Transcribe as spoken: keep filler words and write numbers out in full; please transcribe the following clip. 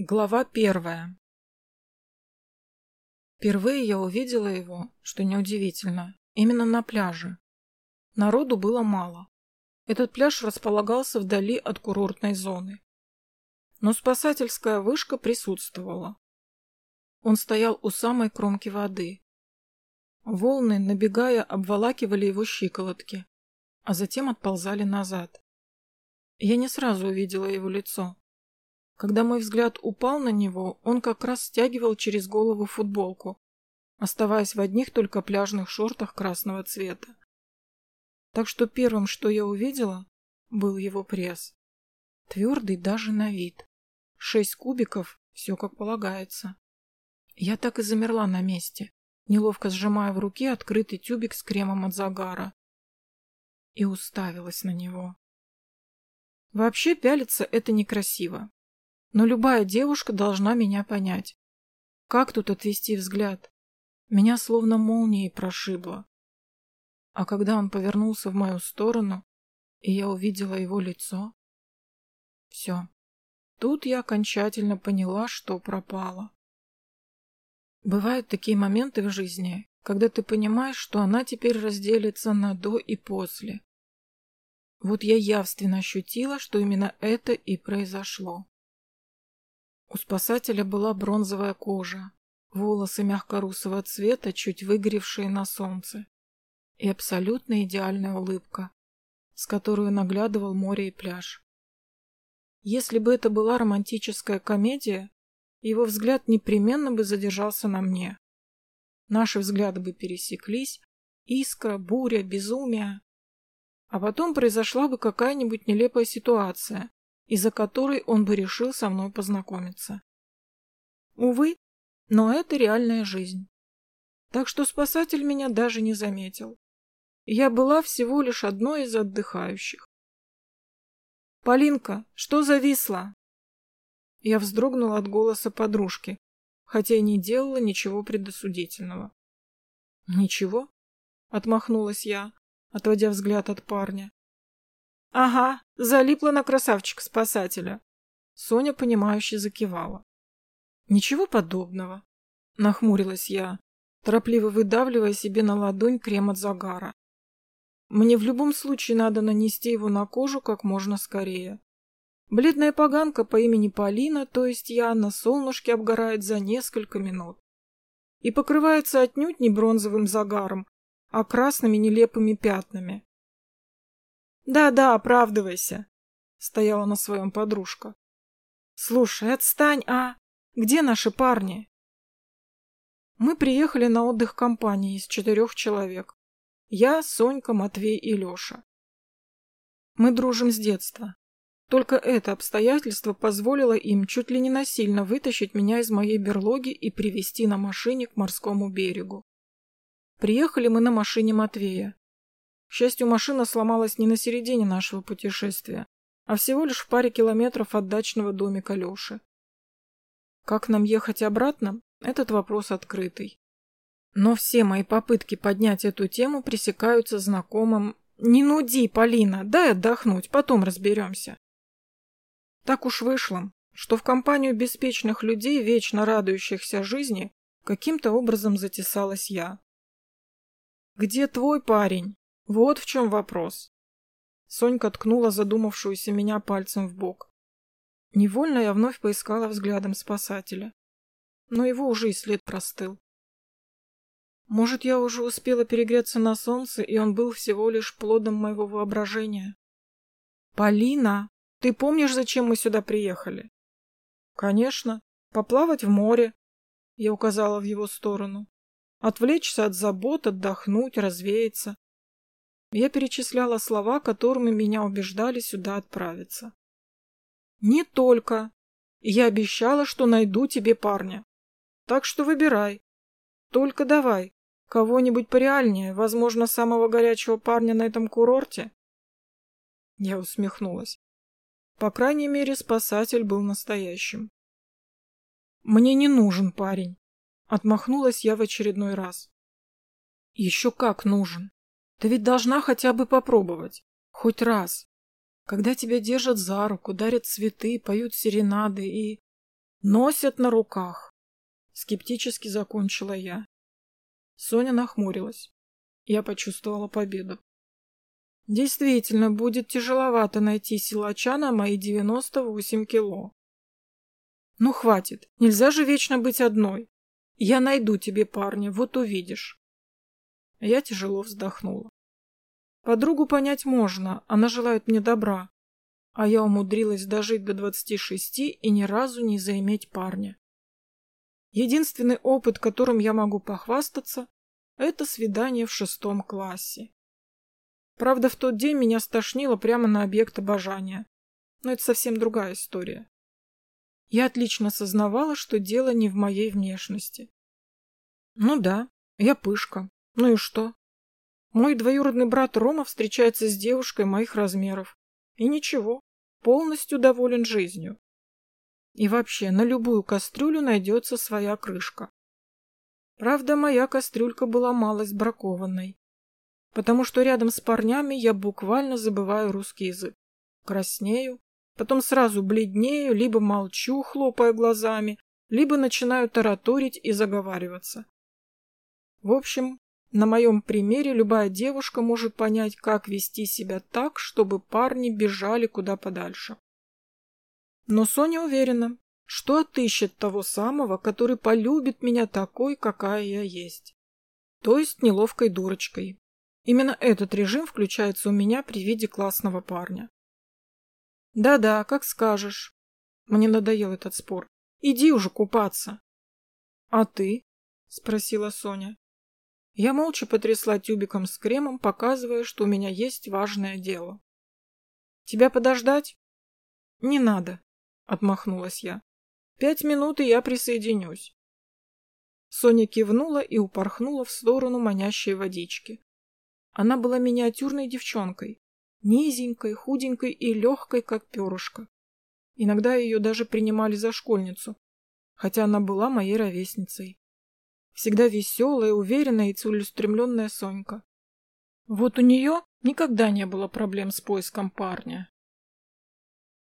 Глава первая. Впервые я увидела его, что неудивительно, именно на пляже. Народу было мало. Этот пляж располагался вдали от курортной зоны. Но спасательская вышка присутствовала. Он стоял у самой кромки воды. Волны, набегая, обволакивали его щиколотки, а затем отползали назад. Я не сразу увидела его лицо. Когда мой взгляд упал на него, он как раз стягивал через голову футболку, оставаясь в одних только пляжных шортах красного цвета. Так что первым, что я увидела, был его пресс. Твердый даже на вид. Шесть кубиков, все как полагается. Я так и замерла на месте, неловко сжимая в руке открытый тюбик с кремом от загара. И уставилась на него. Вообще пялиться — это некрасиво. Но любая девушка должна меня понять. Как тут отвести взгляд? Меня словно молнией прошибло. А когда он повернулся в мою сторону, и я увидела его лицо, все. Тут я окончательно поняла, что пропала. Бывают такие моменты в жизни, когда ты понимаешь, что она теперь разделится на до и после. Вот я явственно ощутила, что именно это и произошло. У спасателя была бронзовая кожа, волосы мягко-русого цвета, чуть выгоревшие на солнце, и абсолютно идеальная улыбка, с которой наглядывал море и пляж. Если бы это была романтическая комедия, его взгляд непременно бы задержался на мне. Наши взгляды бы пересеклись, искра, буря, безумие. А потом произошла бы какая-нибудь нелепая ситуация, из-за которой он бы решил со мной познакомиться. Увы, но это реальная жизнь. Так что спасатель меня даже не заметил. Я была всего лишь одной из отдыхающих. «Полинка, что зависло?» Я вздрогнула от голоса подружки, хотя и не делала ничего предосудительного. «Ничего?» — отмахнулась я, отводя взгляд от парня. «Ага, залипла на красавчика-спасателя». Соня, понимающе закивала. «Ничего подобного», — нахмурилась я, торопливо выдавливая себе на ладонь крем от загара. «Мне в любом случае надо нанести его на кожу как можно скорее. Бледная поганка по имени Полина, то есть я, на солнышке обгорает за несколько минут. И покрывается отнюдь не бронзовым загаром, а красными нелепыми пятнами». «Да-да, оправдывайся», — стояла на своем подружка. «Слушай, отстань, а? Где наши парни?» Мы приехали на отдых компании из четырех человек. Я, Сонька, Матвей и Леша. Мы дружим с детства. Только это обстоятельство позволило им чуть ли не насильно вытащить меня из моей берлоги и привезти на машине к морскому берегу. Приехали мы на машине Матвея. К счастью, машина сломалась не на середине нашего путешествия, а всего лишь в паре километров от дачного домика Леши. Как нам ехать обратно, этот вопрос открытый. Но все мои попытки поднять эту тему пресекаются знакомым: «Не нуди, Полина, дай отдохнуть, потом разберемся». Так уж вышло, что в компанию беспечных людей, вечно радующихся жизни, каким-то образом затесалась я. «Где твой парень? Вот в чем вопрос». Сонька ткнула задумавшуюся меня пальцем в бок. Невольно я вновь поискала взглядом спасателя. Но его уже и след простыл. Может, я уже успела перегреться на солнце, и он был всего лишь плодом моего воображения? «Полина, ты помнишь, зачем мы сюда приехали?» «Конечно, поплавать в море», — я указала в его сторону. «Отвлечься от забот, отдохнуть, развеяться». Я перечисляла слова, которыми меня убеждали сюда отправиться. «Не только. Я обещала, что найду тебе парня. Так что выбирай. Только давай, кого-нибудь пореальнее, возможно, самого горячего парня на этом курорте». Я усмехнулась. По крайней мере, спасатель был настоящим. «Мне не нужен парень», — отмахнулась я в очередной раз. «Еще как нужен. Ты ведь должна хотя бы попробовать. Хоть раз. Когда тебя держат за руку, дарят цветы, поют серенады и...» Носят на руках. Скептически закончила я. Соня нахмурилась. Я почувствовала победу. Действительно, будет тяжеловато найти силача на мои девяносто восемь кило. Ну, хватит. Нельзя же вечно быть одной. Я найду тебе парня, вот увидишь. Я тяжело вздохнула. Подругу понять можно, она желает мне добра. А я умудрилась дожить до двадцати шести и ни разу не заиметь парня. Единственный опыт, которым я могу похвастаться, это свидание в шестом классе. Правда, в тот день меня стошнило прямо на объект обожания. Но это совсем другая история. Я отлично сознавала, что дело не в моей внешности. Ну да, я пышка. Ну и что? Мой двоюродный брат Рома встречается с девушкой моих размеров. И ничего, полностью доволен жизнью. И вообще, на любую кастрюлю найдется своя крышка. Правда, моя кастрюлька была малость бракованной. Потому что рядом с парнями я буквально забываю русский язык. Краснею, потом сразу бледнею, либо молчу, хлопая глазами, либо начинаю тараторить и заговариваться. В общем, на моем примере любая девушка может понять, как вести себя так, чтобы парни бежали куда подальше. Но Соня уверена, что отыщет того самого, который полюбит меня такой, какая я есть. То есть неловкой дурочкой. Именно этот режим включается у меня при виде классного парня. Да-да, как скажешь. Мне надоел этот спор. Иди уже купаться. А ты? Спросила Соня. Я молча потрясла тюбиком с кремом, показывая, что у меня есть важное дело. Тебя подождать? Не надо, отмахнулась я. Пять минут, и я присоединюсь. Соня кивнула и упорхнула в сторону манящей водички. Она была миниатюрной девчонкой, низенькой, худенькой и легкой, как перышко. Иногда ее даже принимали за школьницу, хотя она была моей ровесницей. Всегда веселая, уверенная и целеустремленная Сонька. Вот у нее никогда не было проблем с поиском парня.